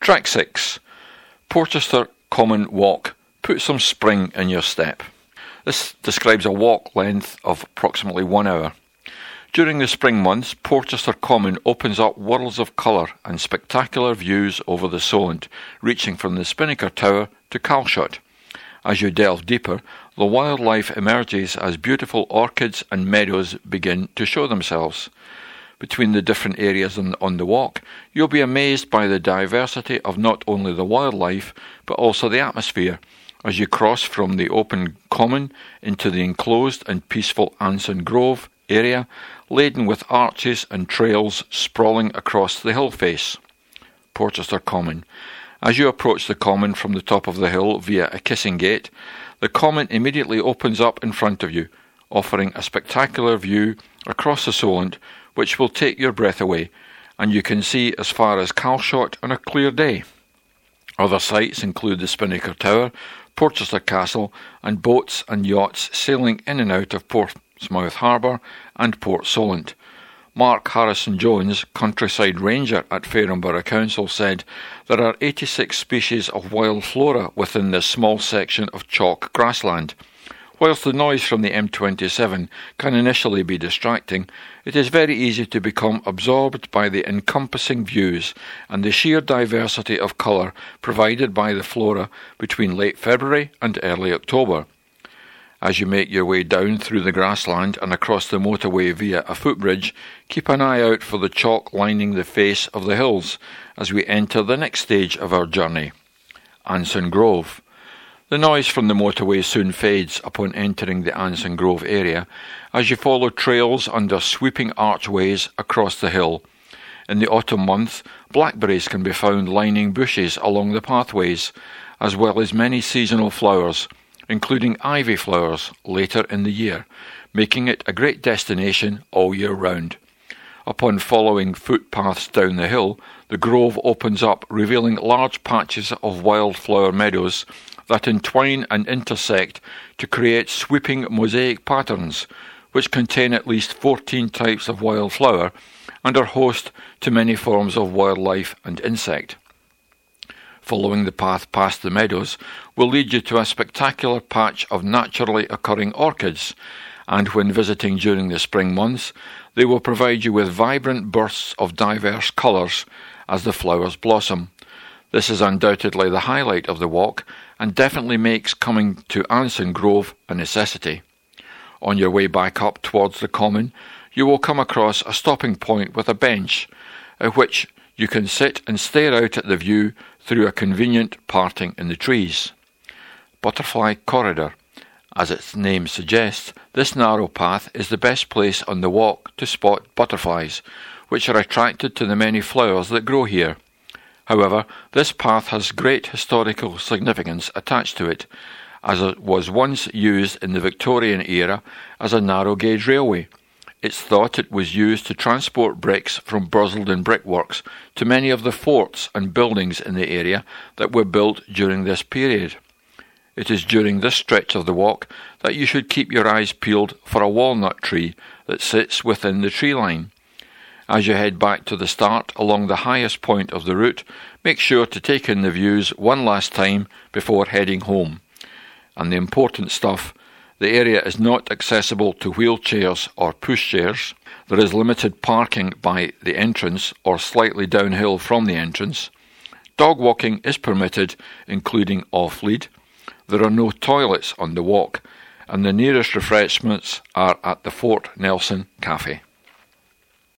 Track 6. Porchester Common Walk. Put some spring in your step. This describes a walk length of approximately 1 hour. During the spring months, Porchester Common opens up worlds of colour and spectacular views over the Solent, reaching from the Spinnaker Tower to Calshot. As you delve deeper, the wildlife emerges as beautiful orchids and meadows begin to show themselves. Between the different areas on the walk, you'll be amazed by the diversity of not only the wildlife, but also the atmosphere, as you cross from the open common into the enclosed and peaceful Anson Grove area, laden with arches and trails sprawling across the hill face. Porchester Common. As you approach the common from the top of the hill via a kissing gate, the common immediately opens up in front of you, offering a spectacular view across the Solent, which will take your breath away, and you can see as far as Calshot on a clear day. Other sights include the Spinnaker Tower, Porchester Castle, and boats and yachts sailing in and out of Portsmouth Harbour and Port Solent. Mark Harrison-Jones, countryside ranger at Fareham Borough Council, said there are 86 species of wild flora within this small section of chalk grassland. Whilst the noise from the M27 can initially be distracting, it is very easy to become absorbed by the encompassing views and the sheer diversity of colour provided by the flora between late February and early October. As you make your way down through the grassland and across the motorway via a footbridge, keep an eye out for the chalk lining the face of the hills as we enter the next stage of our journey. Anson Grove. The noise from the motorway soon fades upon entering the Anson Grove area as you follow trails under sweeping archways across the hill. In the autumn months, blackberries can be found lining bushes along the pathways, as well as many seasonal flowers, including ivy flowers later in the year, making it a great destination all year round. Upon following footpaths down the hill, the grove opens up, revealing large patches of wildflower meadows that entwine and intersect to create sweeping mosaic patterns, which contain at least 14 types of wildflower and are host to many forms of wildlife and insect. Following the path past the meadows will lead you to a spectacular patch of naturally occurring orchids, and when visiting during the spring months, they will provide you with vibrant bursts of diverse colours as the flowers blossom. This is undoubtedly the highlight of the walk and definitely makes coming to Anson Grove a necessity. On your way back up towards the common, you will come across a stopping point with a bench, at which you can sit and stare out at the view through a convenient parting in the trees. Butterfly Corridor. As its name suggests, this narrow path is the best place on the walk to spot butterflies, which are attracted to the many flowers that grow here. However, this path has great historical significance attached to it, as it was once used in the Victorian era as a narrow gauge railway. It's thought it was used to transport bricks from Bursledon Brickworks to many of the forts and buildings in the area that were built during this period. It is during this stretch of the walk that you should keep your eyes peeled for a walnut tree that sits within the tree line. As you head back to the start along the highest point of the route, make sure to take in the views one last time before heading home. And the important stuff, the area is not accessible to wheelchairs or pushchairs. There is limited parking by the entrance or slightly downhill from the entrance. Dog walking is permitted, including off-lead. There are no toilets on the walk, and the nearest refreshments are at the Fort Nelson Cafe.